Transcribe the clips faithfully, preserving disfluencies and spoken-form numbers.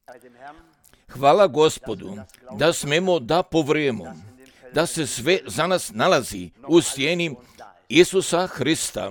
Hvala Gospodu da smemo da povrujemo, da se sve za nas nalazi u sjeni Isusa Hrista.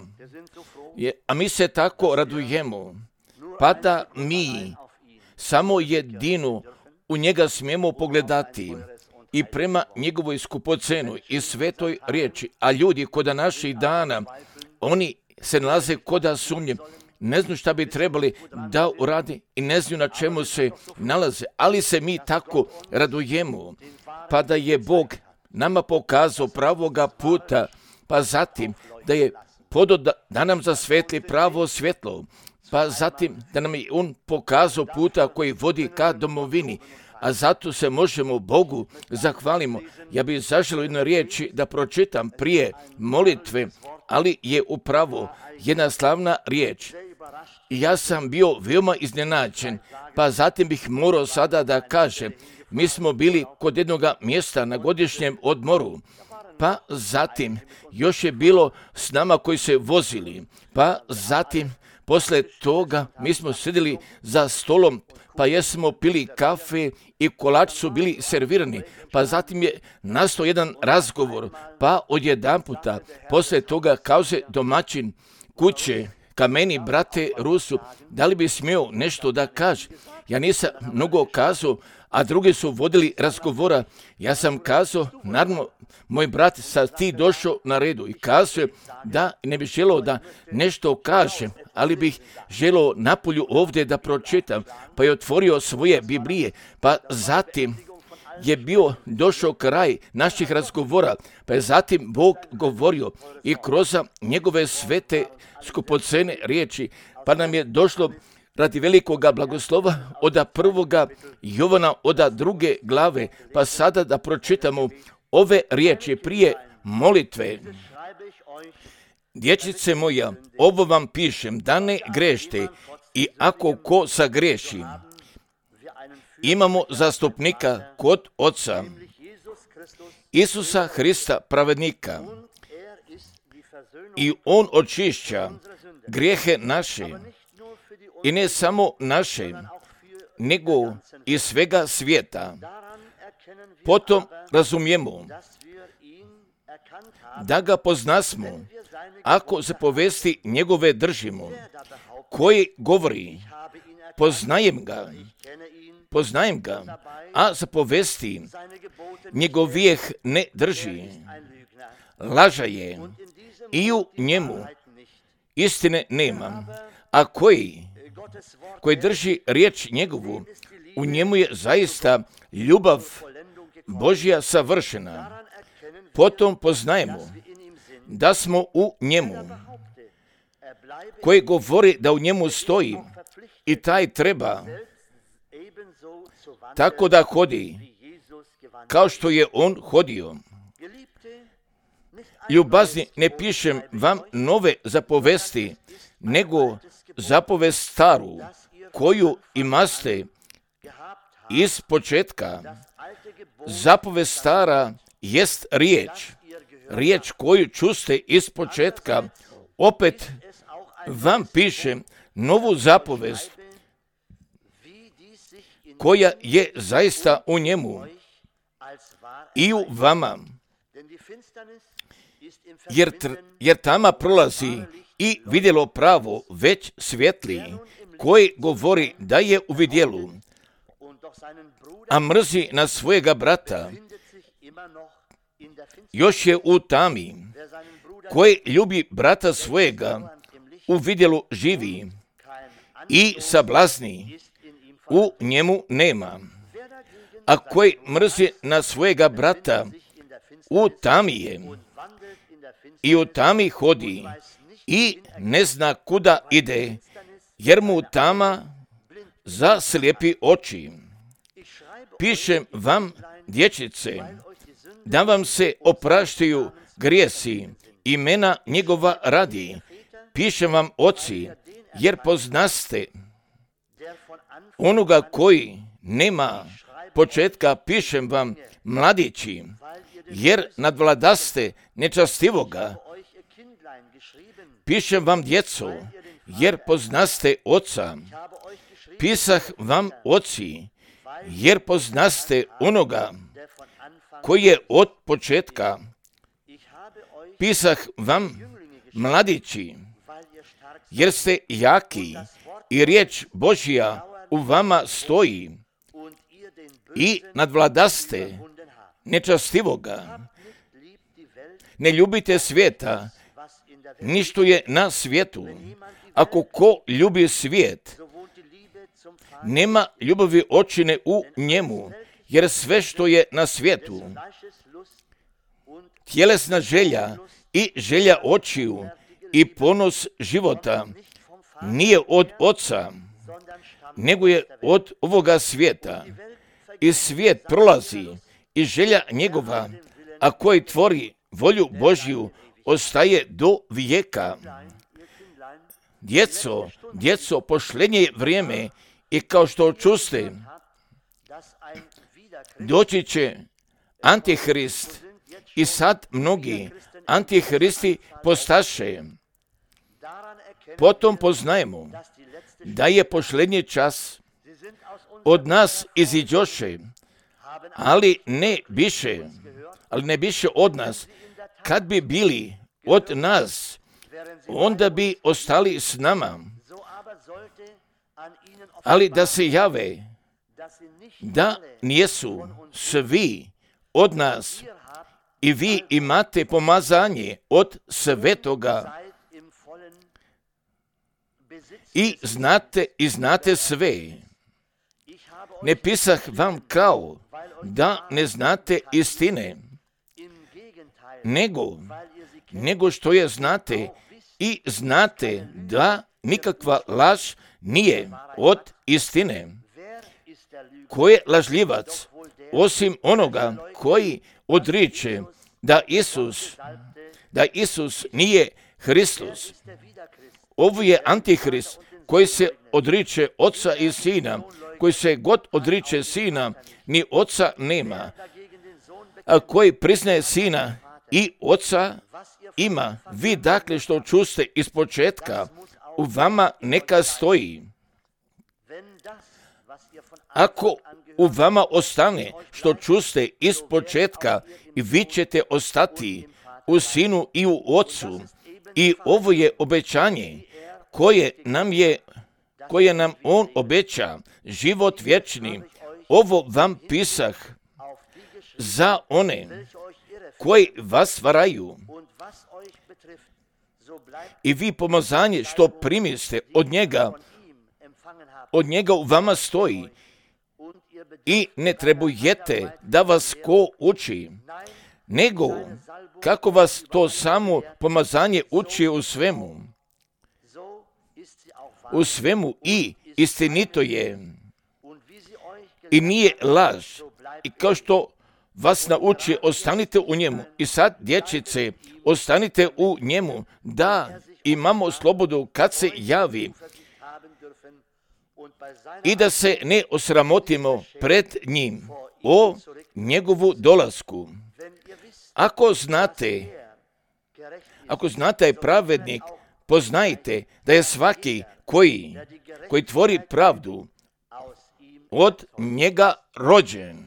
Je, a mi se tako radujemo, pa da mi samo jedino u njega smijemo pogledati i prema njegovoj skupocenu i svetoj riječi. A ljudi kod naših dana, oni se nalaze kod sumnje, ne znaju šta bi trebali da uradi i ne znaju na čemu se nalaze, ali se mi tako radujemo, pa da je Bog nama pokazao pravoga puta, pa zatim da je podo da, da nam zasvetli pravo svjetlo, pa zatim da nam je On pokazao puta koji vodi ka domovini, a zato se možemo Bogu zahvalimo. Ja bih zaželio jednu riječi da pročitam prije molitve, ali je upravo jedna slavna riječ. I ja sam bio veoma iznenađen, pa zatim bih morao sada da kažem, mi smo bili kod jednog mjesta na godišnjem odmoru, pa zatim još je bilo s nama koji se vozili, pa zatim posle toga mi smo sjedili za stolom, pa jesmo pili kafe i kolači su bili servirani, pa zatim je nastao jedan razgovor, pa odjedanputa posle toga kaže domaćin kuće ka meni, brate Rusu, da li bi smio nešto da kaže? Ja nisam mnogo kazao, a drugi su vodili razgovora. Ja sam kazao, naravno, moj brat, sad ti došao na redu i kazao da ne bih želeo da nešto kažem, ali bih želeo napolju ovdje da pročitam, pa je otvorio svoje Biblije, pa zatim je bio došao kraj naših razgovora, pa je zatim Bog govorio i kroz njegove svete skupocene riječi, pa nam je došlo radi velikoga blagoslova od prvoga Jovana od druge glave, pa sada da pročitamo ove riječi prije molitve. Dječice moja, ovo vam pišem da ne grešte, i ako ko sagreši, imamo zastupnika kod Oca, Isusa Hrista pravednika, i On očišća grijehe naše, i ne samo naše, nego i svega svijeta. Potom razumijemo da ga poznasmo, ako zapovesti njegove držimo, koji govori, poznajem ga, poznajem ga, a zapovesti njegovijeh ne drži, laža je, i u njemu istine nema, a koji, koji drži riječ njegovu, u njemu je zaista ljubav Božja savršena. Potom poznajemo da smo u njemu, koji govori da u njemu stoji, i taj treba tako da hodi, kao što je on hodio. Ljubazni, ne pišem vam nove zapovesti, nego zapovest staru, koju imaste iz početka. Zapovest stara jest riječ, riječ koju čuste iz početka. Opet vam pišem novu zapovest, koja je zaista u njemu i u vama, jer, tr- jer tama prolazi i vidjelo pravo već svjetli, koji govori da je u vidjelu, a mrzi na svojega brata, još je u tami. Koji ljubi brata svojega, u vidjelu živi, i sablazni u njemu nema. A koji mrzi na svojega brata, u tami je, i u tami hodi, i ne zna kuda ide, jer mu tama zaslijepi oči. Pišem vam, dječice, da vam se opraštaju grijesi, imena njegova radi. Pišem vam, oci, jer poznaste onoga koji nema početka. Pišem vam, mladići, jer nadvladaste nečastivoga. Pišem vam, djeco, jer poznaste Oca. pisah vam, oci, jer poznaste onoga koji je od početka. Pisah vam, mladići, jer ste jaki i riječ Božja u vama stoji i nadvladaste nečastivoga. Ne ljubite svijeta, ni što je na svijetu. Ako ko ljubi svijet, nema ljubavi očine u njemu, jer sve što je na svijetu, tjelesna želja i želja očiju i ponos života, nije od Oca, nego je od ovoga svijeta. I svijet prolazi i želja njegova, a koji tvori volju Božju, ostaje do vijeka. Djeco, djeco, pošlenje je vrijeme i kao što čuste, doći će Antihrist i sad mnogi Antihristi postaše. Potom poznajemo da je pošlenji čas, od nas iziđoše, ali ne biše, ali ne biše od nas. Kad bi bili od nas, onda bi ostali s nama. Ali da se jave, da nijesu svi od nas i vi imate pomazanje od Svetoga i znate i znate sve. Ne pisah vam kao da ne znate istine, nego, nego što je znate i znate da nikakva laž nije od istine. Ko je lažljivac, osim onoga koji odriče da Isus, da Isus nije Hristos? Ovo je Antihrist koji se odriče Oca i Sina, koji se god odriče Sina, ni Oca nema, a koji priznaje Sina i Oca ima. Vi dakle što čuste iz početka, u vama neka stoji. Ako u vama ostane što čuste iz početka, i vi ćete ostati u Sinu i u Ocu. I ovo je obećanje koje nam je, koje nam On obeća, život vječni. Ovo vam pisah za one koji vas varaju. I vi pomazanje što primiste od njega, od njega u vama stoji. I ne trebujete da vas ko uči, nego kako vas to samo pomazanje uči u svemu. U svemu i istinito je. I nije laž. I kao što vas nauči, ostanite u njemu. I sad, dječice, ostanite u njemu, da imamo slobodu kad se javi i da se ne osramotimo pred njim o njegovu dolasku. Ako znate, ako znate je pravednik, poznajte da je svaki koji, koji tvori pravdu od njega rođen.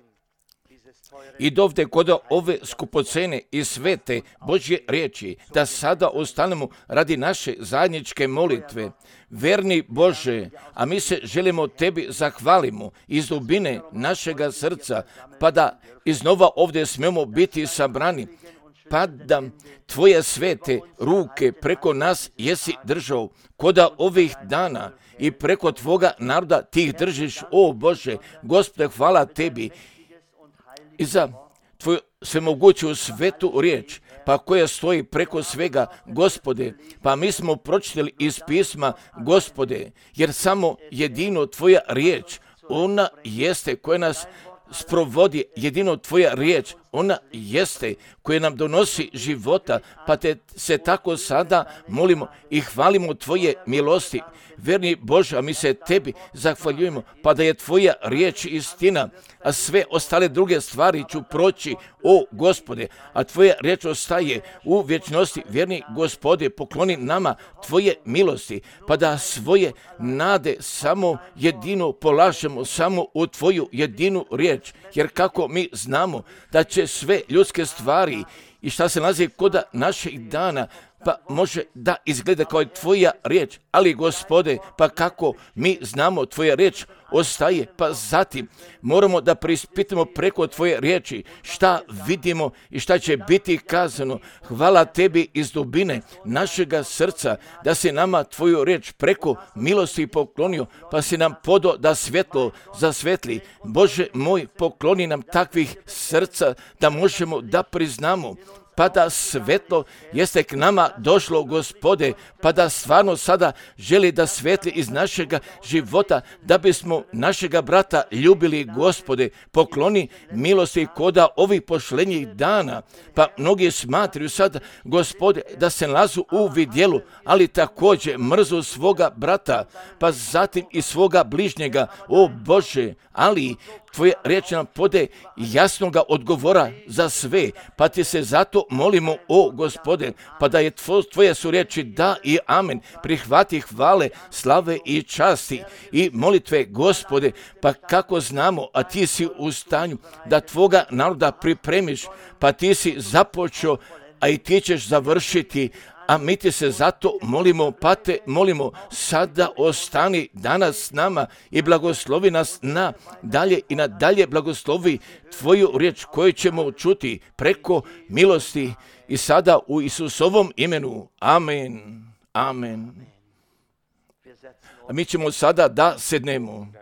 I dovde kod ove skupocene i svete Božje riječi, da sada ostanemo radi naše zajedničke molitve. Verni Bože, a mi se želimo Tebi zahvalimo iz dubine našega srca, pa da iznova ovdje smemo biti sabrani, pa da Tvoje svete ruke preko nas jesi držao koda ovih dana i preko Tvoga naroda Ti ih držiš, o Bože. Gospode, hvala Tebi i za Tvoju svemoguću svetu riječ, pa koja stoji preko svega, Gospode. Pa mi smo pročitali iz pisma, Gospode, jer samo jedino Tvoja riječ, ona jeste koja nas sprovodi, jedino Tvoja riječ, ona jeste koja nam donosi života, pa te se tako sada molimo i hvalimo Tvoje milosti. Verni Bože, a mi se Tebi zahvaljujemo, pa da je Tvoja riječ istina, a sve ostale druge stvari ću proći, o Gospode, a Tvoja riječ ostaje u vječnosti. Verni Gospode, pokloni nama Tvoje milosti, pa da svoje nade samo jedino polažemo, samo u Tvoju jedinu riječ, jer kako mi znamo da će sve ljudske stvari i šta se nalazi kod naših dana, pa može da izgleda kao Tvoja riječ, ali Gospode, pa kako mi znamo Tvoja riječ ostaje, pa zatim moramo da preispitamo preko Tvoje riječi šta vidimo i šta će biti kazano. Hvala Tebi iz dubine našega srca da si nama Tvoju riječ preko milosti poklonio, pa si nam podo da svjetlo zasvetli. Bože moj, pokloni nam takvih srca da možemo da priznamo, pa da svetlo jeste k nama došlo, Gospode, pa da stvarno sada želi da svetli iz našega života, da bismo našega brata ljubili, Gospode. Pokloni milosti koda ovih pošlenjih dana, pa mnogi smatraju sad, Gospode, da se nalazu u vidjelu, ali također mrzu svoga brata, pa zatim i svoga bližnjega, o Bože, ali Tvoja riječ nam pode jasnoga odgovora za sve, pa ti se zato molimo, o Gospode, pa da je Tvoje su riječi da i amen. Prihvati hvale, slave i časti i molitve, Gospode, pa kako znamo, a Ti si u stanju da Tvoga naroda pripremiš, pa Ti si započeo, a i Ti ćeš završiti, a mi Ti se zato molimo, pa Te molimo, sada ostani danas s nama i blagoslovi nas na dalje i na dalje blagoslovi Tvoju riječ koju ćemo čuti preko milosti i sada u Isusovom imenu. Amen. Amen. A mi ćemo sada da sednemo.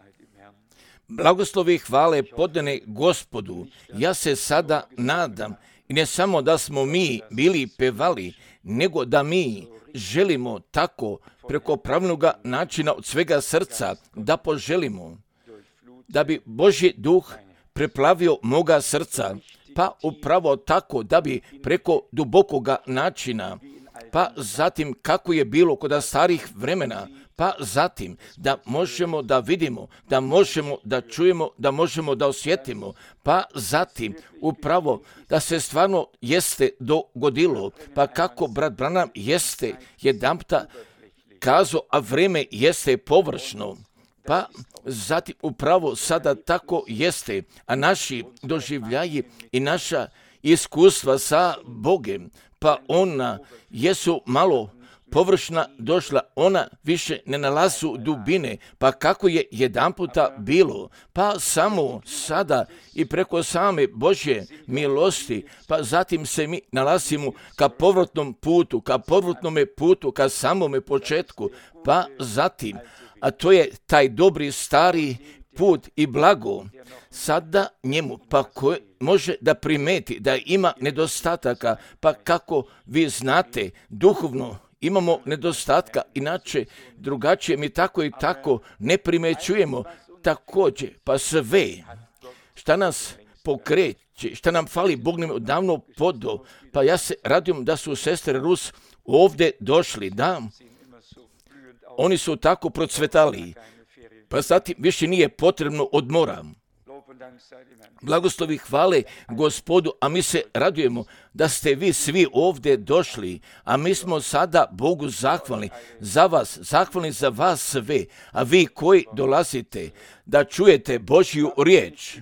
Blagoslovi hvale podane Gospodu. Ja se sada nadam, i ne samo da smo mi bili pevali, nego da mi želimo tako preko pravnoga načina od svega srca da poželimo, da bi Božji duh preplavio moga srca, pa upravo tako da bi preko dubokoga načina, pa zatim kako je bilo kod starih vremena, pa zatim da možemo da vidimo, da možemo da čujemo, da možemo da osjetimo, pa zatim upravo da se stvarno jeste dogodilo, pa kako brat Branham jeste jedanputa kazao, a vreme jeste površno, pa zatim upravo sada tako jeste, a naši doživljaji i naša iskustva sa Bogem, pa ona jesu malo površna došla, ona više ne nalazu dubine, pa kako je jedanputa bilo, pa samo sada i preko same Božje milosti, pa zatim se mi nalazimo ka povratnom putu, ka povratnome putu, ka samome početku, pa zatim, a to je taj dobri stari put i blago, sada njemu, pa ko može da primeti da ima nedostataka, pa kako vi znate, duhovno imamo nedostatka, inače drugačije mi tako i tako ne primećujemo također, pa sve šta nas pokreće, šta nam fali, Bog nam odavno podo, pa ja se radujem da su sestre Rus ovdje došli, da, oni su tako procvetali, pa zatim više nije potrebno odmora. Blagoslovi hvale Gospodu, a mi se radujemo da ste vi svi ovdje došli, a mi smo sada Bogu zahvalni za vas, zahvalni za vas sve, a vi koji dolazite da čujete Božju riječ,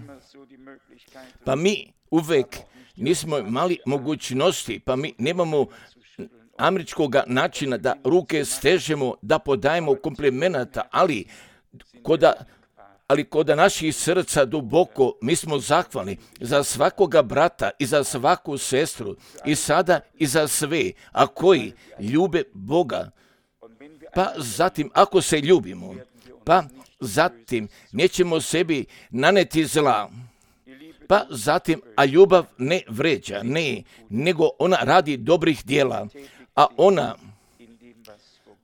pa mi uvek nismo imali mogućnosti, pa mi nemamo američkog načina da ruke stežemo, da podajemo komplimenata, ali koda Ali kod naših srca duboko mi smo zahvalni za svakoga brata i za svaku sestru i sada i za sve, a koji ljube Boga. Pa zatim, ako se ljubimo, pa zatim nećemo sebi naneti zla. Pa zatim, a ljubav ne vređa, ne, nego ona radi dobrih djela, a ona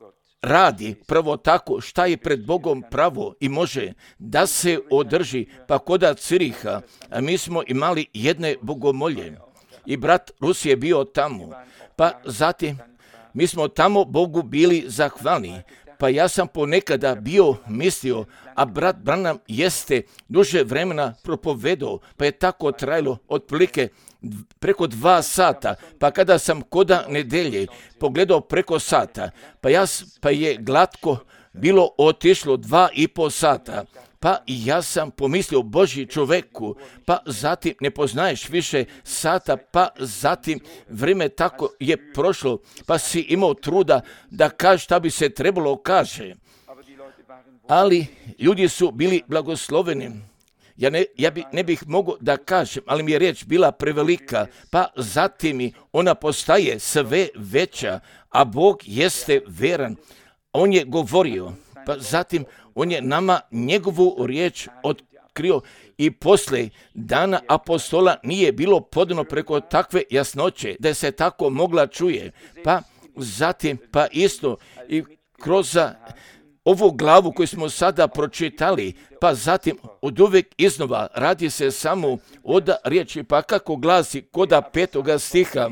radi pravo tako šta je pred Bogom pravo i može da se održi, pa koda Ciriha, a mi smo imali jedne bogomolje i brat Rus je bio tamo, pa zatim mi smo tamo Bogu bili zahvalni, pa ja sam ponekada bio mislio, a brat Branham jeste duže vremena propovedao, pa je tako trajalo otprilike preko dva sata, pa kada sam koda nedelje pogledao preko sata, pa, ja, pa je glatko bilo otišlo dva i po sata, pa i ja sam pomislio Božji čoveku, pa zatim ne poznaješ više sata, pa zatim vrijeme tako je prošlo, pa si imao truda da kaže šta bi se trebalo kaže. Ali ljudi su bili blagosloveni. Ja, ne, ja bi, ne bih mogao da kažem, ali mi je riječ bila prevelika, pa zatim mi ona postaje sve veća, a Bog jeste veran. On je govorio, pa zatim on je nama njegovu riječ otkrio i posle dana apostola nije bilo podano preko takve jasnoće da se tako mogla čuje. Pa zatim, pa isto i kroz ovu glavu koju smo sada pročitali, pa zatim od uvijek iznova radi se samo od riječi, pa kako glasi koda petoga stiha,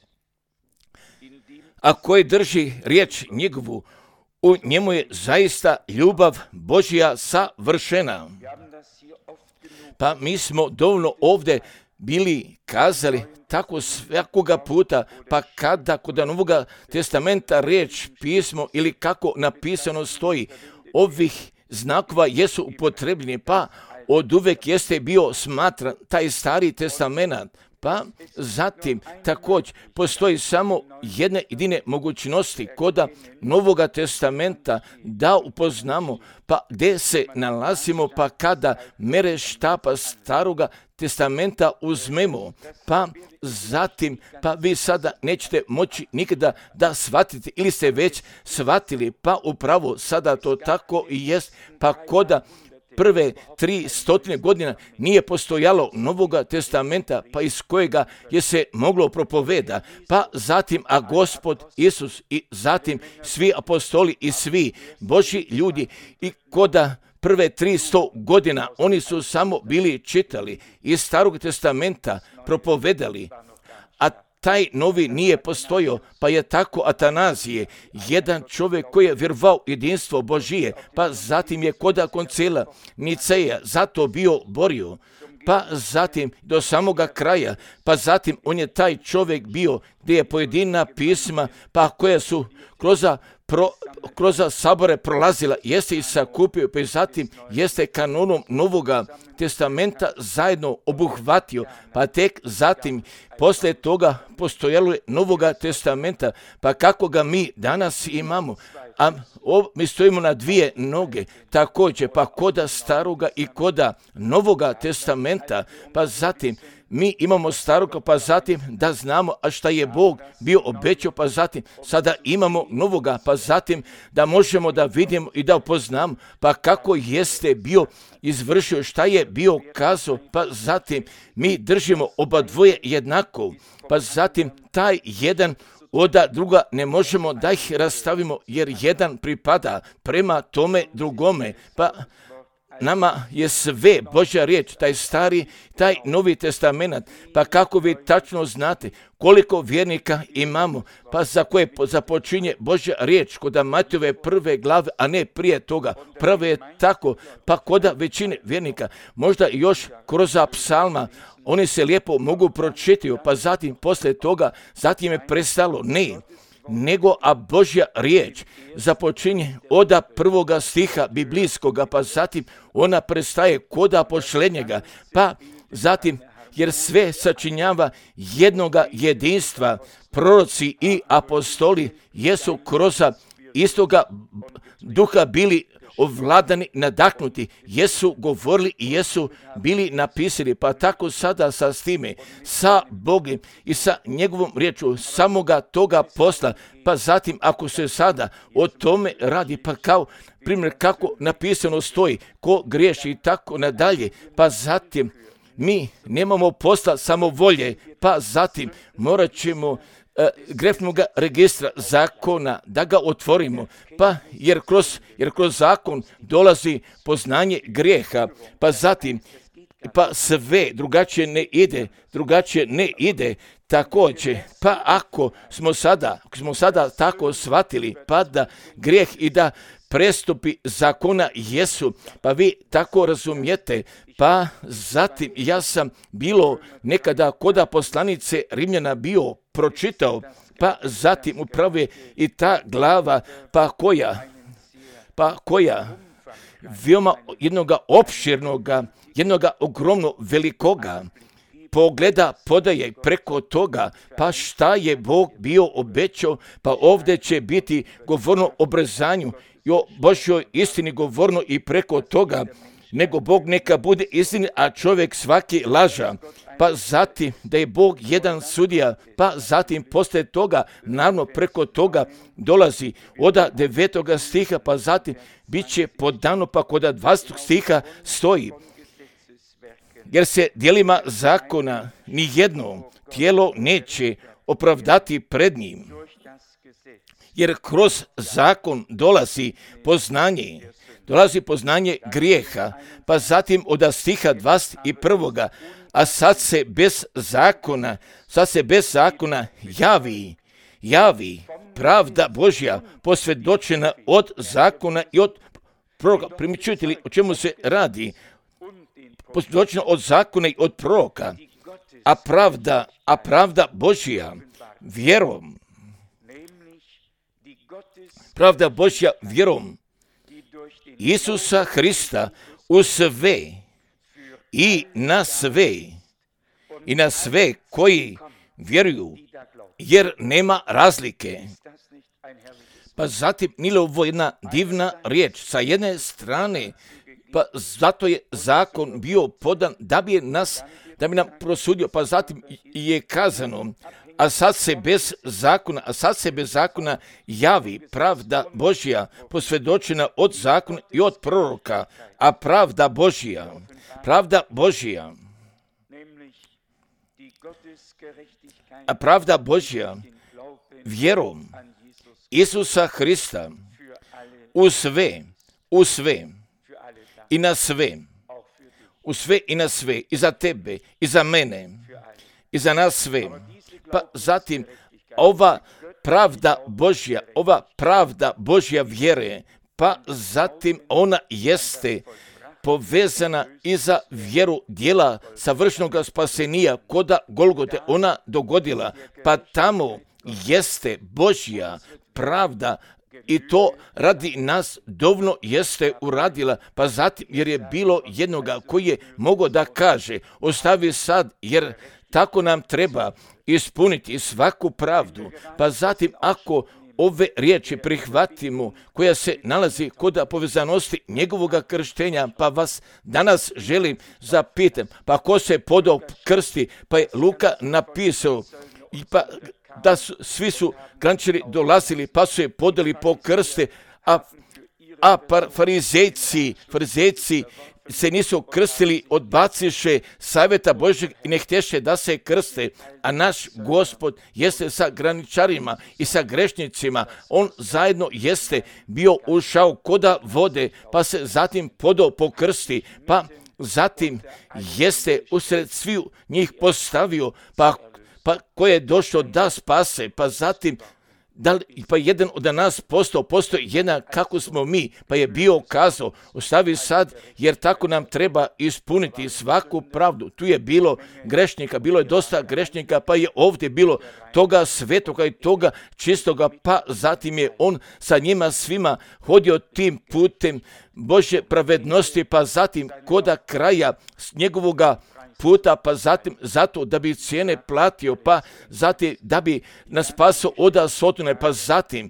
a koji drži riječ njegovu, u njemu je zaista ljubav Božja savršena. Pa mi smo dovoljno ovdje bili kazali tako svakoga puta, pa kada kod Novoga testamenta riječ, pismo ili kako napisano stoji, ovih znakova jesu upotrebljeni, pa od uvek jeste bio smatran taj stari testament, pa zatim također postoji samo jedne jedine mogućnosti koda Novoga testamenta da upoznamo, pa gdje se nalazimo, pa kada mere štapa staroga testamenta uzmemo, pa zatim, pa vi sada nećete moći nikada da shvatite ili ste već shvatili, pa upravo sada to tako i jest, pa koda prve tri stotine godina nije postojalo Novoga testamenta, pa iz kojega je se moglo propoveda, pa zatim, a Gospod Isus i zatim svi apostoli i svi Božji ljudi i koda prve tristo godina oni su samo bili čitali iz Starog testamenta, propovedali, a taj novi nije postojao, pa je tako Atanazije, jedan čovjek koji je vjerovao jedinstvo Božije, pa zatim je koda koncila Niceja zato bio borio, pa zatim do samoga kraja, pa zatim on je taj čovjek bio gdje je pojedina pisma, pa koja su kroz Pro, kroz sabore prolazila, jeste i sakupio, pa zatim jeste kanonom Novoga testamenta zajedno obuhvatio, pa tek zatim posle toga postojalo je Novoga testamenta, pa kako ga mi danas imamo, a o, mi stojimo na dvije noge, također, pa koda staroga i koda Novoga testamenta, pa zatim mi imamo staroga, pa zatim da znamo a šta je Bog bio obećao, pa zatim sada imamo novoga, pa zatim da možemo da vidimo i da upoznamo, pa kako jeste bio izvršio, šta je bio kazao, pa zatim mi držimo oba dvoje jednako, pa zatim taj jedan od druga ne možemo da ih rastavimo, jer jedan pripada prema tome drugome, pa nama je sve Božja riječ, taj stari, taj novi testament, pa kako vi tačno znate koliko vjernika imamo, pa za koje započinje Božja riječ kod Matejove prve glave, a ne prije toga. Prvo je tako, pa kod većine vjernika, možda još kroz psalma, oni se lijepo mogu pročitati, pa zatim poslije toga, zatim je prestalo, ne, nego a Božja riječ započinje od prvoga stiha biblijskoga, pa zatim ona prestaje koda pošlenjega, pa zatim jer sve sačinjava jednoga jedinstva, proroci i apostoli jesu kroz istoga duha bili ovladani, nadahnuti, jesu govorili i jesu bili napisali, pa tako sada sa s time, sa Bogom i sa njegovom riječu samoga toga posla, pa zatim ako se sada o tome radi, pa kao primjer kako napisano stoji, ko griješi i tako nadalje, pa zatim mi nemamo posla samo volje, pa zatim morat ćemo e, grefnog registra zakona, da ga otvorimo, pa jer kroz, jer kroz zakon dolazi poznanje grijeha, pa zatim pa sve drugačije ne ide, drugačije ne ide također. Pa ako smo sada, ako smo sada tako shvatili, pa da grijeh i da prestupi zakona jesu, pa vi tako razumijete, pa zatim ja sam bilo nekada kod poslanice Rimljana bio pročitao, pa zatim upravo je i ta glava, pa koja, pa koja veoma jednoga opširnoga, jednoga ogromno velikoga pogleda podaje preko toga, pa šta je Bog bio obećao, pa ovdje će biti govorno o obrezanju i o Božjoj istini govorno i preko toga, nego Bog neka bude istini, a čovjek svaki laža. Pa zatim da je Bog jedan sudija, pa zatim poslije toga, naravno preko toga dolazi od devetoga stiha, pa zatim bit će podano, pa kod dvadesetog stiha stoji. Jer se djelima zakona ni jedno tijelo neće opravdati pred njim. Jer kroz zakon dolazi poznanje, dolazi poznanje grijeha, pa zatim od stiha dvadeset prvog. A sad se bez zakona, sad se bez zakona javi, javi pravda Božja posvjedočena od zakona i od proroka. Primjećujete li o čemu se radi? Posvjedočena od zakona i od proroka, a pravda, a pravda Božja vjerom, pravda Božja vjerom Isusa Hrista u sve i na sve i na sve koji vjeruju, jer nema razlike. Pa zatim, nije ovo jedna divna riječ, sa jedne strane, pa zato je zakon bio podan da bi nas, da bi nam prosudio, pa zatim je kazano, a sad se bez zakona, a sad se bez zakona javi pravda Božja posvjedočena od zakona i od proroka, a pravda Božja, pravda Božja, a pravda Božja vjerom Isusa Hrista u sve, u sve i na sve, u sve i na sve, i za tebe, i za mene, i za nas sve. Pa zatim, ova pravda Božja, ova pravda Božja vjere, pa zatim ona jeste povezana i za vjeru dijela savršenog spasenija koda Golgote ona dogodila, pa tamo jeste Božja pravda i to radi nas dovoljno jeste uradila, pa zatim jer je bilo jednoga koji je mogao da kaže, ostavi sad jer tako nam treba ispuniti svaku pravdu, pa zatim ako ove riječi prihvatimo koja se nalazi kod povezanosti njegovog krštenja, pa vas danas želim zapitati, pa ko se podao krsti, pa je Luka napisao, i pa da su, svi su grančari dolazili, pa su je podali po krste, a, a par, farizejci, farizejci se nisu krstili, odbaciše savjeta Božjeg i ne htješe da se krste, a naš Gospod jeste sa graničarima i sa grešnicima, on zajedno jeste bio ušao koda vode, pa se zatim podao po krsti, pa zatim jeste usred sviju njih postavio, pa, pa ko je došao da spase, pa zatim Da li, pa jedan od nas postao, postoji jedan kako smo mi, pa je bio kazao, ostavi sad, jer tako nam treba ispuniti svaku pravdu. Tu je bilo grešnika, bilo je dosta grešnika, pa je ovdje bilo toga svetoga i toga čistoga, pa zatim je on sa njima svima hodio tim putem Božje pravednosti, pa zatim koda kraja njegovoga puta, pa zatim zato da bi cijene platio, pa zatim da bi nas spasao od sotone, pa zatim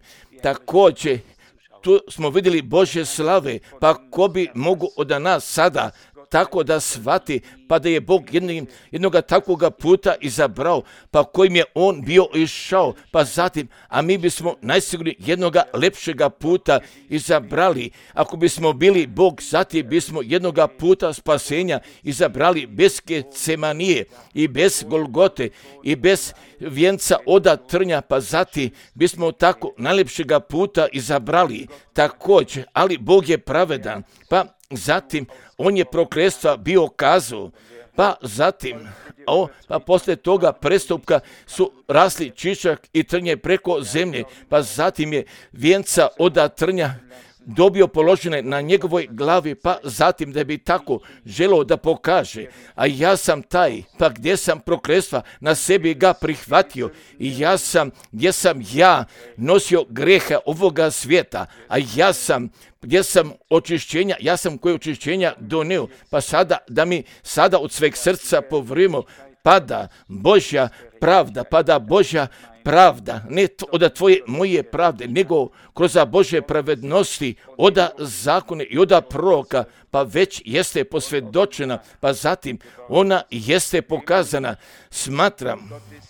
također tu smo vidjeli Božje slave, pa ko bi mogu od nas sada tako da shvati, pa da je Bog jednim, jednoga takvoga puta izabrao, pa kojim je on bio išao, pa zatim, a mi bismo najsigurnije jednoga lepšega puta izabrali. Ako bismo bili Bog, zatim bismo jednoga puta spasenja izabrali bez Getsemanije i bez Golgote i bez vijenca oda trnja, pa zatim bismo tako najlepšega puta izabrali također, ali Bog je pravedan, pa zatim on je prokletstva bio kazao, pa zatim, o, pa poslije toga prestupka su rasli čičak i trnje preko zemlje, pa zatim je vijenca oda trnja dobio položene na njegovoj glavi, pa zatim da bi tako želio da pokaže, a ja sam taj, pa gdje sam prokletstva na sebi ga prihvatio i ja sam, gdje sam ja nosio greha ovoga svijeta, a ja sam, gdje sam očišćenja, ja sam koje očišćenja donio, pa sada da mi sada od sveg srca povrimo, pada Božja pravda, pada Božja pravda, ne od tvoje moje pravde, nego kroz Božje pravednosti, od zakone i od proroka, pa već jeste posvjedočena, pa zatim ona jeste pokazana. Smatram,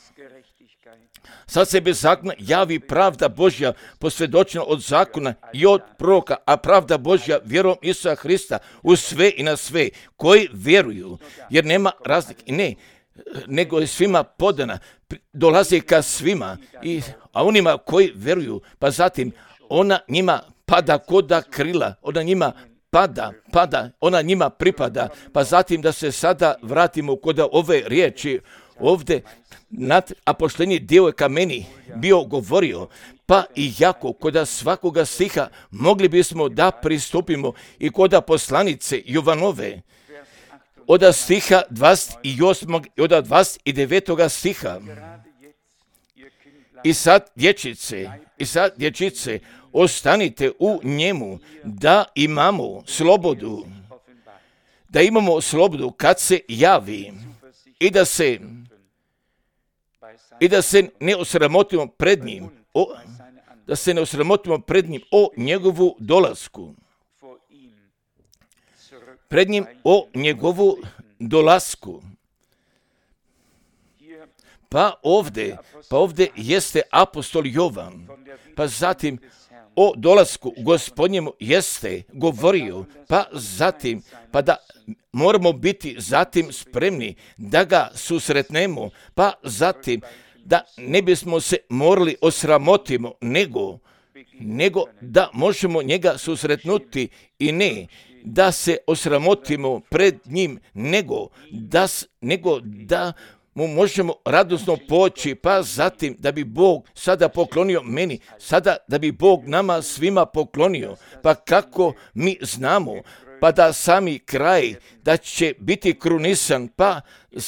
sad se bez zakona javi pravda Božja posvjedočena od zakona i od proroka, a pravda Božja vjerom Isusa Hrista u sve i na sve koji vjeruju, jer nema razlike i ne, nego je svima podana, dolazi ka svima, i, a onima koji vjeruju, pa zatim ona njima pada koda krila, ona njima pada, pada, ona njima pripada, pa zatim da se sada vratimo kod ove riječi, ovdje nad apoštolni dio je ka meni bio govorio, pa i jako kod svakoga stiha mogli bismo da pristupimo i kod poslanice Jovanove, od stiha dvadeset osmog i od dvadeset devetog stiha. I sad, dječice, i sad, dječice, ostanite u njemu, da imamo slobodu, da imamo slobodu kad se javi i da se, i da se ne osramotimo pred njim, o, da se ne osramotimo pred njim o njegovu dolasku. Pred njim o njegovu dolasku. Pa ovdje, pa ovdje jeste apostol Jovan, pa zatim o dolasku Gospodnjemu jeste govorio, pa zatim, pa da moramo biti zatim spremni da ga susretnemo, pa zatim da ne bismo se morali osramotimo, nego, nego da možemo njega susretnuti i ne da se osramotimo pred njim, nego da, nego da mu možemo radosno poći, pa zatim da bi Bog sada poklonio meni, sada da bi Bog nama svima poklonio, pa kako mi znamo, pa da sami kraj, da će biti krunisan, pa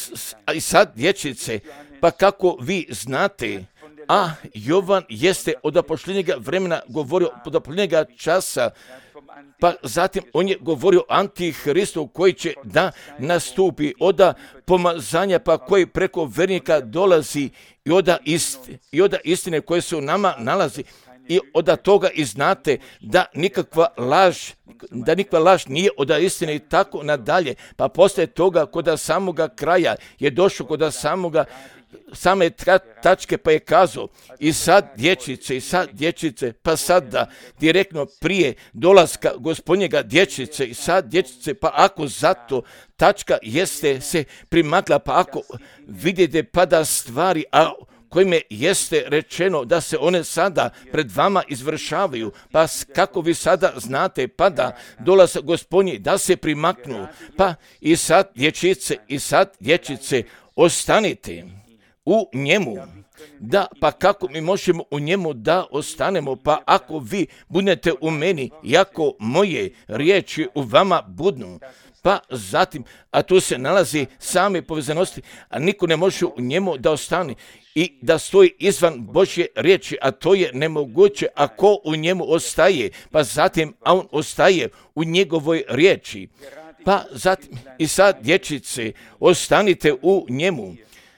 i sad dječice, pa kako vi znate, a Jovan jeste od apoštolnjega vremena govorio, od apoštolnjega časa, pa zatim on je govorio antihristu koji će da nastupi od pomazanja, pa koji preko vernika dolazi i od, istine, i od istine koje se u nama nalazi i od toga i znate da nikakva laž, da nikakva laž nije od istine i tako nadalje, pa poslije toga kod samoga kraja je došao kod samoga same tačke, pa je kazao i sad dječice, i sad dječice, pa sad da direktno prije dolaska Gospodnjega dječice, i sad dječice, pa ako zato tačka jeste se primakla, pa ako vidite pa da stvari, a kojime jeste rečeno da se one sada pred vama izvršavaju, pa kako vi sada znate, pa da dolazak Gospodnji da se primaknu, pa i sad dječice, i sad dječice, ostanite u njemu, da, pa kako mi možemo u njemu da ostanemo, pa ako vi budete u meni, jako moje riječi u vama budnu, pa zatim, a tu se nalazi same povezanosti, a niko ne može u njemu da ostane i da stoji izvan Božje riječi, a to je nemoguće ako u njemu ostaje, pa zatim, a on ostaje u njegovoj riječi, pa zatim, i sad dječice, ostanite u njemu,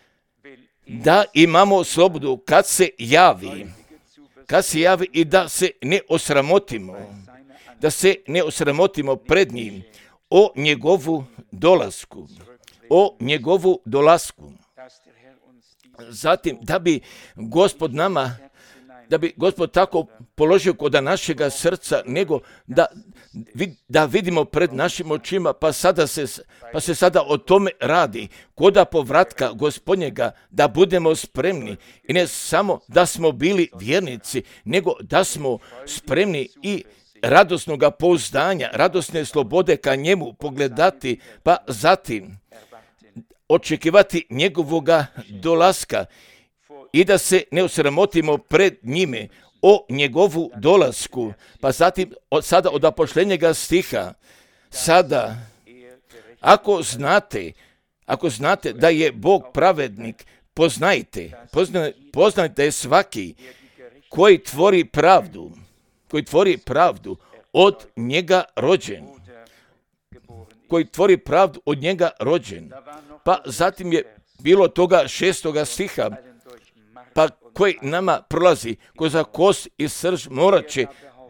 da imamo slobodu kad se javi, kad se javi i da se ne osramotimo, da se ne osramotimo pred njim o njegovu dolasku, o njegovu dolasku. Zatim, da bi Gospod nama, da bi Gospod tako položio kod našega srca, nego da, da vidimo pred našim očima, pa, sada se, pa se sada o tome radi, koda povratka Gospodnjega, da budemo spremni i ne samo da smo bili vjernici, nego da smo spremni i radosnoga pouzdanja, radosne slobode ka njemu pogledati, pa zatim očekivati njegovoga dolaska i da se ne osramotimo pred njime o njegovu dolasku. Pa zatim od, sada od apoštenjega stiha, sada ako znate, ako znate da je Bog pravednik, poznajte, poznajte, poznajte je svaki koji tvori pravdu, koji tvori pravdu od njega rođen, koji tvori pravdu od njega rođen. Pa zatim je bilo toga šestoga stiha, pa koji nama prolazi, ko za kost i srž morat će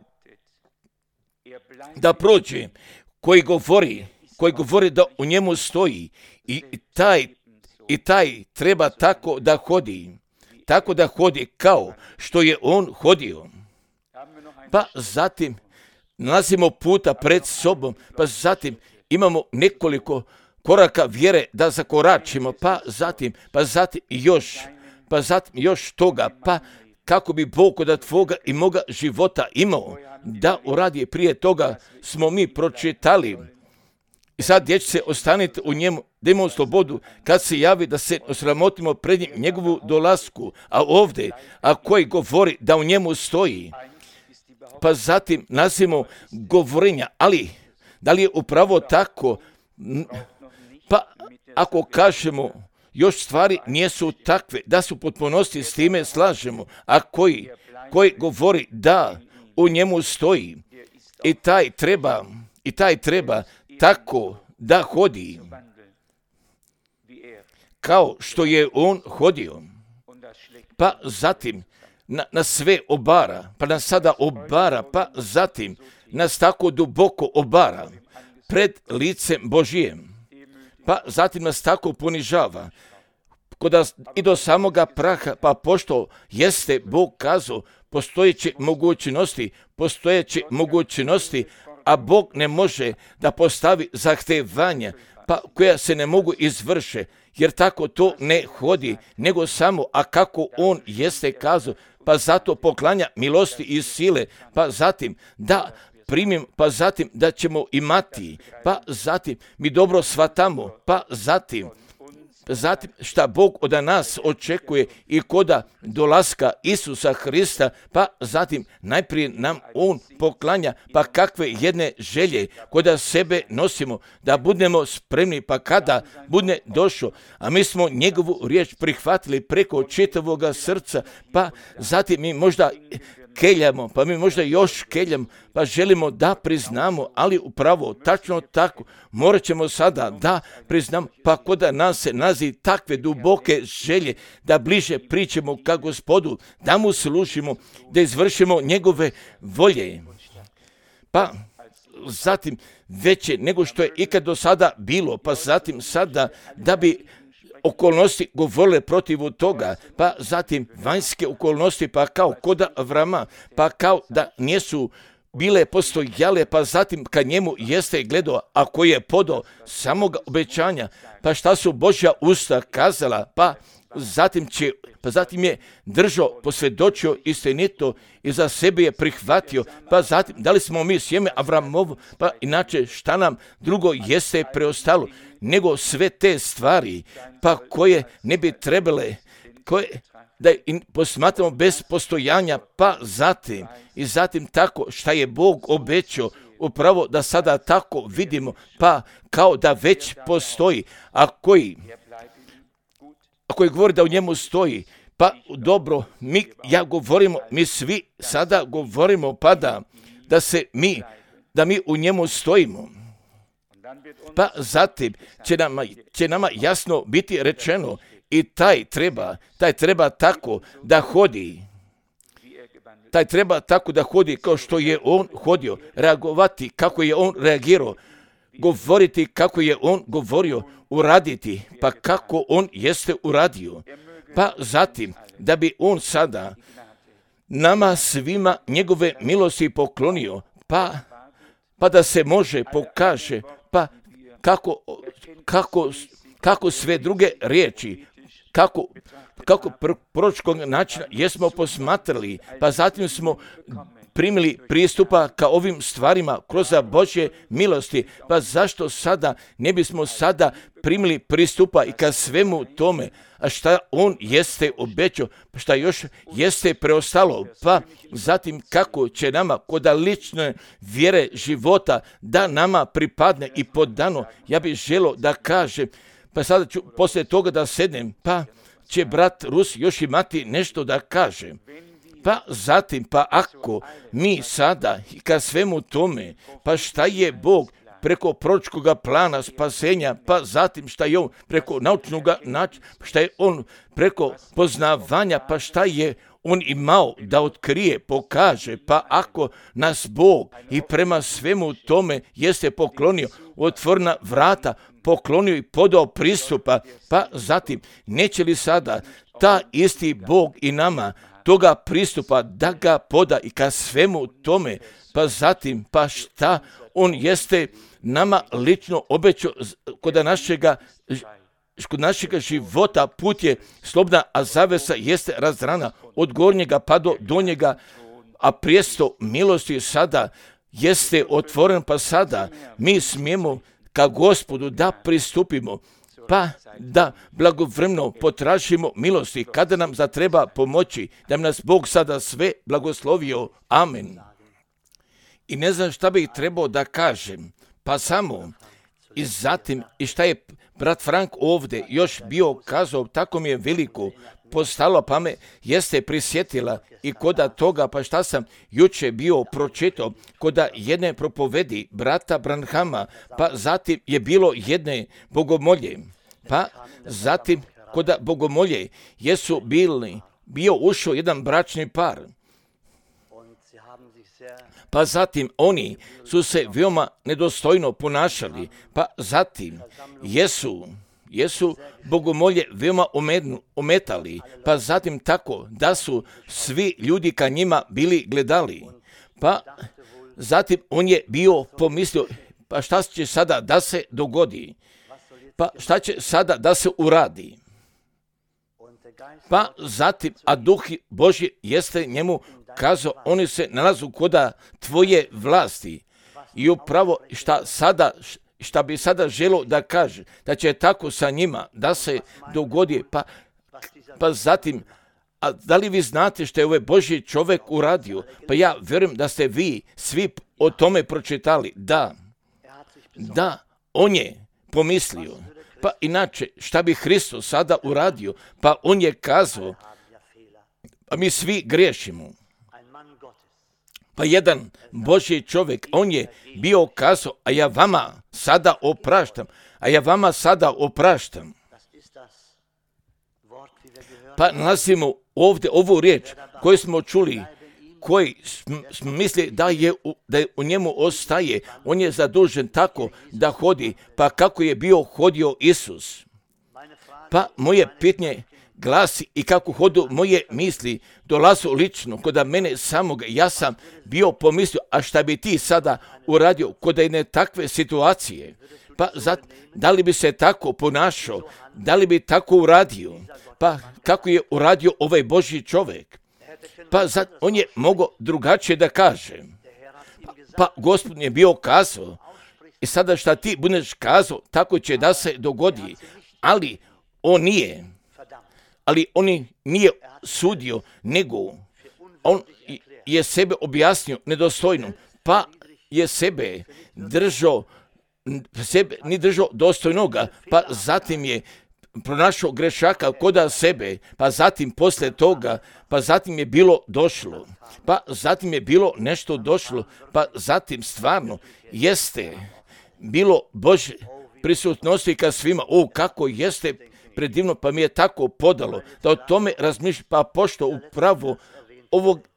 da prođe, koji govori, koji govori da u njemu stoji i taj, i taj treba tako da hodi, tako da hodi kao što je on hodio. Pa zatim nalazimo puta pred sobom, pa zatim imamo nekoliko koraka vjere da zakoračimo, pa zatim, pa zatim još, pa zatim još toga, pa kako bi Bog od tvoga i moga života imao, da uradi. Prije toga smo mi pročitali. I sad, dječi se, ostanite u njemu, da imamo slobodu, kad se javi da se osramotimo pred njim, njegovu dolasku, a ovdje, a koji govori da u njemu stoji, pa zatim nazivamo govorenja, ali da li je upravo tako? Pa ako kažemo još stvari nisu takve, da su potpunosti s time slažemo, a koji, koji govori da u njemu stoji i taj treba, i taj treba tako da hodi kao što je on hodio, pa zatim na, na sve obara, pa nas sada obara, pa zatim nas tako duboko obara pred licem Božijem, pa zatim nas tako ponižava koda i do samoga praha, pa pošto jeste Bog kazao postojeće mogućnosti, postojeće mogućnosti, a Bog ne može da postavi zahtevanja, pa koja se ne mogu izvrše, jer tako to ne hodi, nego samo, a kako on jeste kazao, pa zato poklanja milosti i sile, pa zatim da primim, pa zatim da ćemo imati, pa zatim mi dobro shvatamo, pa zatim, zatim šta Bog od nas očekuje i koda dolaska Isusa Hrista, pa zatim najprije nam on poklanja, pa kakve jedne želje koda sebe nosimo, da budemo spremni, pa kada bude došao, a mi smo njegovu riječ prihvatili preko čitavoga srca, pa zatim mi možda keljamo, pa mi možda još keljamo, pa želimo da priznamo, ali upravo tačno tako morat ćemo sada da priznamo, pa koda nas se nazi takve duboke želje da bliže pričamo ka Gospodu, da mu služimo, da izvršimo njegove volje. Pa zatim veće nego što je ikad do sada bilo, pa zatim sada da bi okolnosti govorile protiv toga, pa zatim vanjske okolnosti, pa kao koda Avrama, pa kao da nisu bile postojale, pa zatim kad njemu jeste gledao, ako je podao samoga obećanja, pa šta su Božja usta kazala, pa zatim će, pa zatim je držao, posvjedočio istinito i za sebe je prihvatio, pa zatim da li smo mi sjeme Avramovo, pa inače šta nam drugo jeste preostalo, nego sve te stvari, pa koje ne bi trebale, koje da posmatramo bez postojanja, pa zatim i zatim tako šta je Bog obećao, upravo da sada tako vidimo, pa kao da već postoji, a koji, a koji govori da u njemu stoji, pa dobro, mi, ja govorimo, mi svi sada govorimo, pa da, da se mi, da mi u njemu stojimo. Pa zatim će nama, će nama jasno biti rečeno i taj treba, taj treba tako da hodi, taj treba tako da hodi kao što je on hodio, reagovati kako je on reagirao, govoriti kako je on govorio, uraditi, pa kako on jeste uradio. Pa zatim, da bi on sada nama svima njegove milosti poklonio, pa, pa da se može pokaže, pa kako, kako, kako sve druge riječi, kako, kako proročkog načina jesmo posmatrali, pa zatim smo primili pristupa ka ovim stvarima kroz Božje milosti, pa zašto sada ne bismo sada primili pristupa i ka svemu tome, a šta on jeste obećao, šta još jeste preostalo, pa zatim kako će nama kod lične vjere života da nama pripadne i podano. Ja bih želio da kažem, pa sada ću poslije toga da sednem, pa će brat Rus još imati nešto da kaže. Pa zatim, pa ako mi sada i ka svemu tome, pa šta je Bog preko proročkoga plana spasenja, pa zatim šta je on preko naučnog načina, šta je on preko poznavanja, pa šta je on imao da otkrije, pokaže, pa ako nas Bog i prema svemu tome jeste poklonio, otvorena vrata, poklonio i podao pristupa, pa zatim neće li sada ta isti Bog i nama toga pristupa da ga poda i ka svemu tome, pa zatim, pa šta on jeste nama lično obećao kod našega, kod našega života, put je slobodna, a zavesa jeste razrana od gornjega pa do donjega, a prijesto milosti sada jeste otvoren, pa sada mi smijemo ka Gospodu da pristupimo, pa da blagovremeno potražimo milosti kada nam zatreba pomoći, da nas Bog sada sve blagoslovio. Amen. I ne znam šta bih trebao da kažem, pa samo i zatim i šta je brat Frank ovdje još bio kazao, tako mi je veliko postalo, pa me jeste prisjetila i koda toga, pa šta sam juče bio pročitao, koda jedne propovedi brata Branhama, pa zatim je bilo jedne bogomolje, pa zatim koda bogomolje jesu bili, bio ušao jedan bračni par, pa zatim oni su se veoma nedostojno ponašali, pa zatim jesu, jesu bogomolje veoma ometali, pa zatim tako da su svi ljudi ka njima bili gledali, pa zatim on je bio pomislio, pa šta će sada da se dogodi, pa šta će sada da se uradi, pa zatim, a Duh Božji jeste njemu kazao, oni se nalazu koda tvoje vlasti i upravo šta sada, šta bi sada želo da kaže, da će tako sa njima da se dogodi, pa, pa zatim, a da li vi znate što je ovaj Božji čovjek uradio? Pa ja vjerujem da ste vi svi o tome pročitali. Da, da, on je pomislio. Pa inače, šta bi Hristos sada uradio? Pa on je kazao, a mi svi griješimo. Pa jedan Božji čovjek, on je bio kazao, a ja vama sada opraštam, a ja vama sada opraštam. Pa nalazimo ovdje ovu riječ koju smo čuli, koji smo mislili da je, da je u njemu ostaje, on je zadužen tako da hodi, pa kako je bio hodio Isus. Pa moje pitanje glasi i kako hodu moje misli dolazu lično kod mene samoga, ja sam bio pomislio, a šta bi ti sada uradio kod jedne takve situacije? Pa zat, da li bi se tako ponašao, da li bi tako uradio? Pa kako je uradio ovaj Božji čovjek? Pa zat, on je mogao drugačije da kaže. Pa, pa Gospod je bio kazao i sada šta ti budeš kazao, tako će da se dogodi, ali on nije. Ali on nije sudio, nego on je sebe objasnio nedostojnom, pa je sebe držao, sebe ni držao dostojnoga, pa zatim je pronašao grešaka koda sebe, pa zatim posle toga, pa zatim je bilo došlo, pa zatim je bilo nešto došlo, pa zatim stvarno jeste bilo Božje prisutnosti ka svima. O, kako jeste predivno, pa mi je tako podalo da o tome razmišljam, pa pošto upravo ovog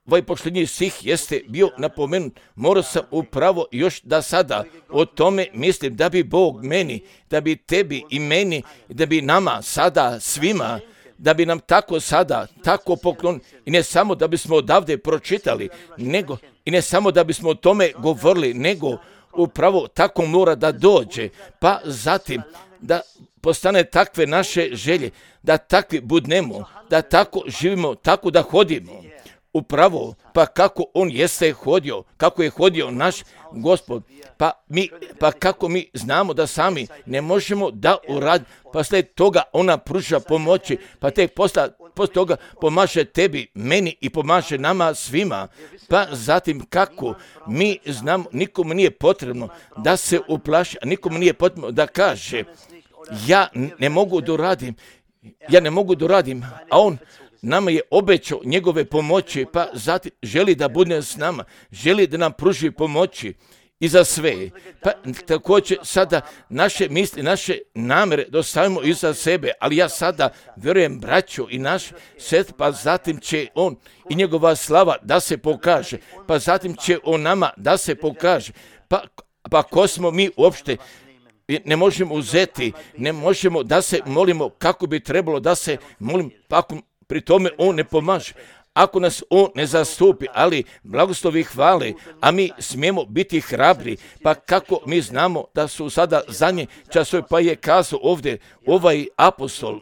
ovaj posljednji stih jeste bio napomenut, morao sam upravo još da sada o tome mislim da bi Bog meni, da bi tebi i meni, da bi nama sada svima, da bi nam tako sada, tako poklon, i ne samo da bismo odavde pročitali, nego i ne samo da bismo o tome govorili, nego upravo tako mora da dođe, pa zatim da postane takve naše želje, da takvi budnemo, da tako živimo, tako da hodimo. Upravo, pa kako on jeste hodio, kako je hodio naš Gospod, pa, mi, pa kako mi znamo da sami ne možemo da uradimo, pa sled toga ona pruža pomoći, pa tek posle, posle toga pomaže tebi, meni i pomaže nama svima. Pa zatim kako mi znamo, nikomu nije potrebno da se uplaši, a nikomu nije potrebno da kaže ja ne mogu da uradim, ja ne mogu da uradim, a on nama je obećao njegove pomoći, pa zatim želi da bude s nama, želi da nam pruži pomoći i za sve. Pa također sada naše misli, naše namere dostavimo iza sebe, ali ja sada vjerujem braću i naš svet, pa zatim će on i njegova slava da se pokaže, pa zatim će on nama da se pokaže. Pa, pa ko smo mi uopšte? Ne možemo uzeti, ne možemo da se molimo kako bi trebalo da se molim, pa ako pri tome on ne pomaže, ako nas on ne zastupi, ali blagoslovi hvale, a mi smijemo biti hrabri, pa kako mi znamo da su sada zadnje časove, pa je kazao ovdje ovaj apostol,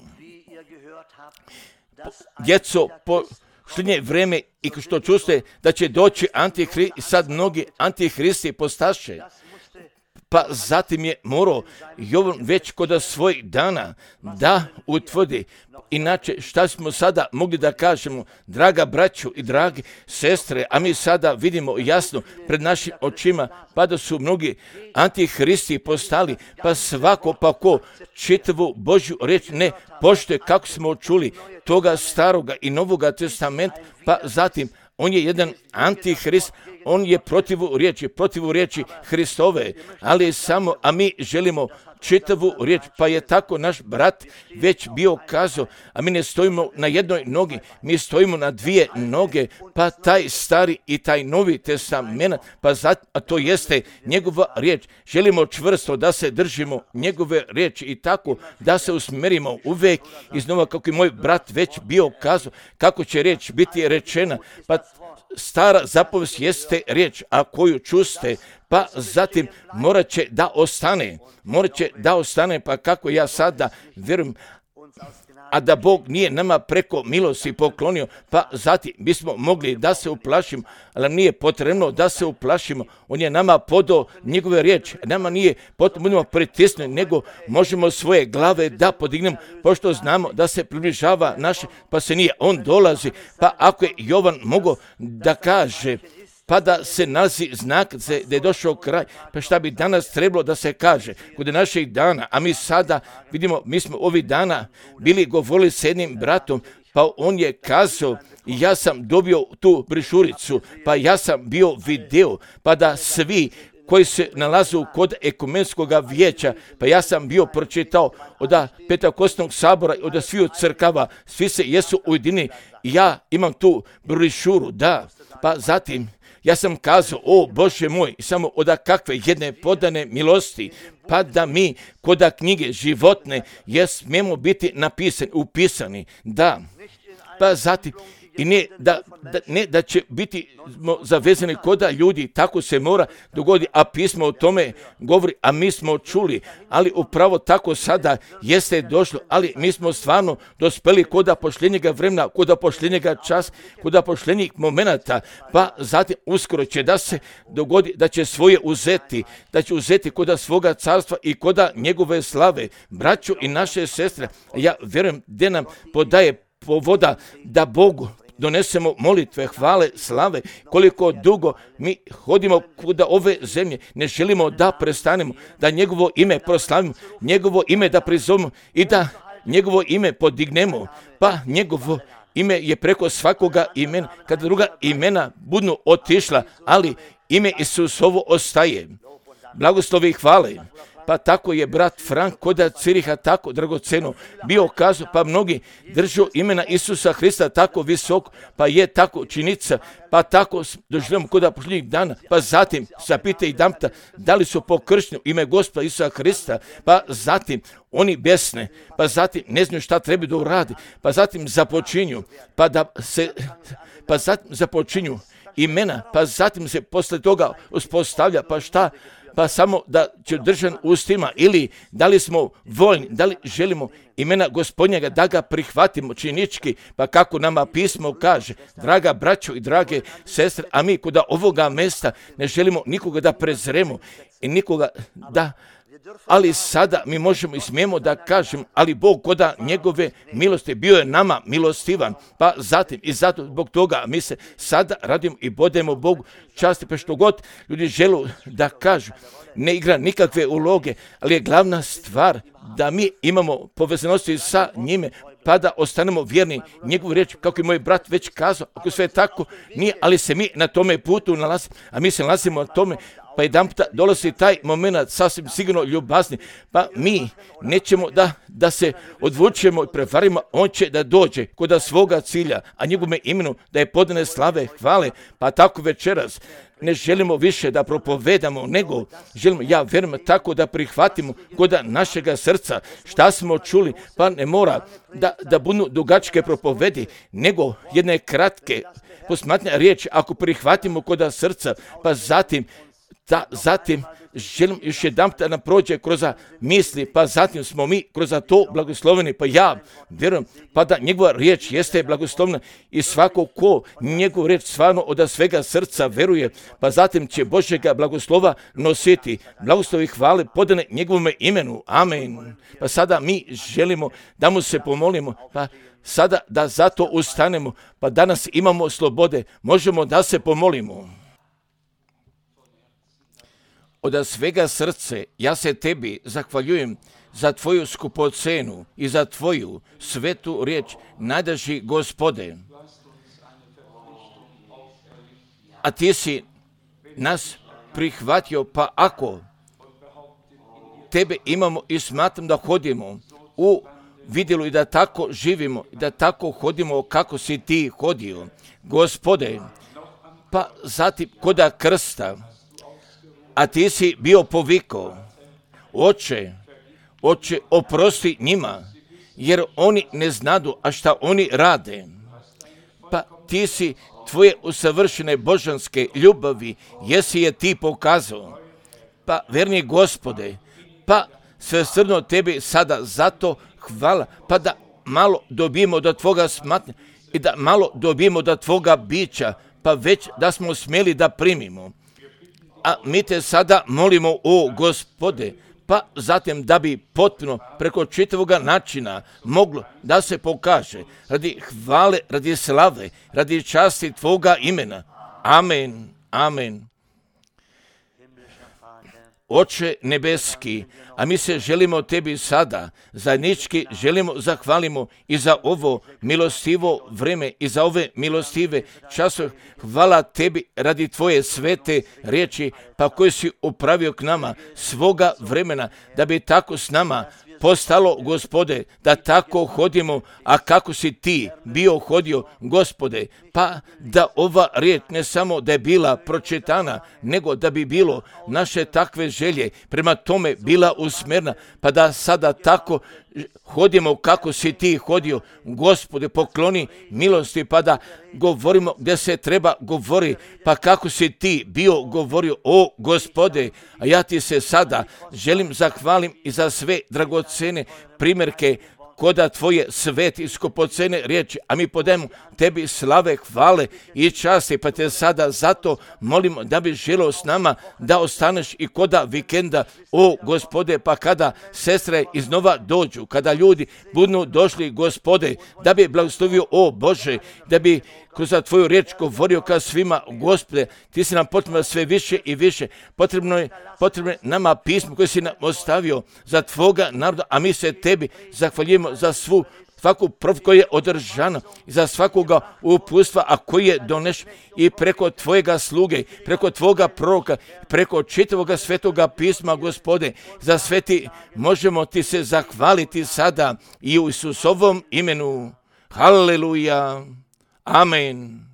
djeco, po posljednje vreme i što čuste da će doći antihrist, i sad mnogi antihristi postaše. Pa zatim je morao Jovan već kod svojih dana da utvrdi. Inače, šta smo sada mogli da kažemo, draga braću i dragi sestre, a mi sada vidimo jasno pred našim očima, pa da su mnogi antihristi postali, pa svako pa ko čitavu Božju riječ ne poštuje, kako smo čuli, toga staroga i novoga testamenta, pa zatim on je jedan antihrist, on je protiv riječi, protiv riječi Hristove, ali samo, a mi želimo čitavu riječ, pa je tako naš brat već bio kazao, a mi ne stojimo na jednoj nogi, mi stojimo na dvije noge, pa taj stari i taj novi testament, pa za, a to jeste njegova riječ. Želimo čvrsto da se držimo njegove riječi i tako da se usmerimo uvijek iznova, kako je moj brat već bio kazao, kako će riječ biti rečena, pa stara zapovest jeste riječ, a koju čuste, pa zatim morat će da ostane, morat će da ostane, pa kako ja sada vjerujem, a da Bog nije nama preko milosti poklonio, pa zatim bismo mogli da se uplašimo, ali nije potrebno da se uplašimo, on je nama podao njegove riječi, nama nije potrebno budemo pritisnuti, nego možemo svoje glave da podignemo, pošto znamo da se približava naše, pa se nije, on dolazi, pa ako je Jovan mogao da kaže, pa da se nalazi znak da je došao kraj, pa šta bi danas trebalo da se kaže kod naših dana, a mi sada vidimo, mi smo ovih dana bili govorili s jednim bratom, pa on je kazao, ja sam dobio tu brišuricu, pa ja sam bio video, pa da svi koji se nalazu kod ekumenskog vijeća, pa ja sam bio pročitao od Pentekostnog sabora i od svih crkava, svi se jesu ujedinili, ja imam tu brišuru, da, pa zatim ja sam kazao, o Bože moj, samo od kakve jedne podane milosti, pa da mi kod knjige životne je smijemo biti napisani, upisani, da, pa zatim, i ne da, da, ne da će biti zavezani koda ljudi, tako se mora dogoditi, a pismo o tome govori, a mi smo čuli, ali upravo tako sada jeste došlo, ali mi smo stvarno dospeli koda pošljenjega vremena, koda pošljenjega časa, koda pošljenjih momenata, pa zatim uskoro će da se dogodi da će svoje uzeti, da će uzeti koda svoga carstva i koda njegove slave, braću i naše sestre. Ja vjerujem gdje nam podaje povoda da Bogu donesemo molitve, hvale, slave, koliko dugo mi hodimo kuda ove zemlje, ne želimo da prestanemo, da njegovo ime proslavimo, njegovo ime da prizovemo i da njegovo ime podignemo, pa njegovo ime je preko svakoga imena, kada druga imena budu otišla, ali ime Isusovo ostaje. Blagoslovi i hvale, pa tako je brat Frank kod Ciriha tako dragoceno bio kazao, pa mnogi držu imena Isusa Hrista tako visoko, pa je tako činica, pa tako doživljamo kod posljednjih dana, pa zatim zapite i damta da li su pokršteni u ime Gospoda Isusa Hrista, pa zatim oni besne, pa zatim ne znaju šta treba da uradi, pa zatim započinju, pa da se, pa zatim započinju imena, pa zatim se posle toga uspostavlja, pa šta, pa samo da će držan ustima, ili da li smo voljni, da li želimo imena Gospodnjega da ga prihvatimo činički, pa kako nama pismo kaže, draga braćo i drage sestre, a mi kod ovoga mesta ne želimo nikoga da prezremo i nikoga da, ali sada mi možemo i smijemo da kažem, ali Bog koda njegove milosti bio je nama milostivan, pa zatim i zato zbog toga mi se sada radimo i bodemo Bogu časti, pa što god ljudi želu da kažu, ne igra nikakve uloge, ali je glavna stvar da mi imamo povezanosti sa njime, pa da ostanemo vjerni njegovu riječ, kako je moj brat već kazao, ako sve tako nije, ali se mi na tome putu nalazimo, a mi se nalazimo na tome, pa jedan puta dolazi taj moment sasvim sigurno ljubazni, pa mi nećemo da, da se odvučemo i prevarimo, on će da dođe kod svoga cilja, a njegovome imenu da je podane slave, hvale, pa tako večeras ne želimo više da propovedamo, nego želimo, ja vjerujem, tako da prihvatimo kod našega srca šta smo čuli, pa ne mora da, da budu dugačke propovedi, nego jedne kratke posmatne riječi, ako prihvatimo kod srca, pa zatim Da, zatim želim još jedan da nam prođe kroz misli, pa zatim smo mi kroz to blagosloveni, pa ja vjerujem, pa da njegova riječ jeste blagoslovna i svako ko njegovu riječ stvarno od svega srca veruje, pa zatim će Božjega blagoslova nositi, blagoslovi hvale podane njegovome imenu, amen. Pa sada mi želimo da mu se pomolimo, pa sada da zato ustanemo, pa danas imamo slobode, možemo da se pomolimo. Od svega srce ja se tebi zahvaljujem za tvoju skupocenu i za tvoju svetu riječ, najdraži Gospode. A ti si nas prihvatio, pa ako tebe imamo i smatram da hodimo u vidjelu i da tako živimo, i da tako hodimo kako si ti hodio, Gospode, pa zatim koda krsta, a ti si bio povikao, Oče, Oče, oprosti njima, jer oni ne znadu, a šta oni rade. Pa ti si tvoje usavršene božanske ljubavi, jesi je ti pokazao. Pa verni Gospode, pa svesrdno tebi sada zato hvala, pa da malo dobijemo do tvoga smatnja i da malo dobijemo do tvoga bića, pa već da smo smjeli da primimo. A mi te sada molimo, o Gospode, pa zatim da bi potpuno preko čitavoga načina moglo da se pokaže radi hvale, radi slave, radi časti tvoga imena. Amen, amen. Oče nebeski, a mi se želimo tebi sada, zajednički želimo zahvalimo i za ovo milostivo vreme i za ove milostive časove. Hvala tebi radi tvoje svete riječi, pa koje si upravio k nama svoga vremena, da bi tako s nama postalo, Gospode, da tako hodimo, a kako si ti bio hodio, Gospode, pa da ova riječ ne samo da je bila pročitana, nego da bi bilo naše takve želje prema tome bila usmjerna, pa da sada tako hodimo kako si ti hodio, Gospode, pokloni milosti, pa da govorimo gdje se treba govori, pa kako si ti bio govorio, o Gospode, a ja ti se sada želim zahvalim i za sve dragocene primjerke koda tvoje sveti skupocene riječi, a mi podajemo tebi slave, hvale i časti, pa te sada zato molimo da bi želio s nama da ostaneš i koda vikenda, o Gospode, pa kada sestre iznova dođu, kada ljudi budu došli, Gospode, da bi blagoslovio, o Bože, da bi kroz tvoju riječ govorio ka svima, Gospode, ti si nam potrebno sve više i više, potrebno je, potrebno je nama pismo koje si nam ostavio za tvoga naroda, a mi se tebi zahvaljujemo za svu svaku prof koja je održana, za svakoga upustva, a koji je doneš i preko tvojega sluge, preko tvoga proroka, preko čitavoga svetoga pisma, Gospode, za sve ti možemo ti se zahvaliti sada i u Isusovom imenu. Haleluja. Amen.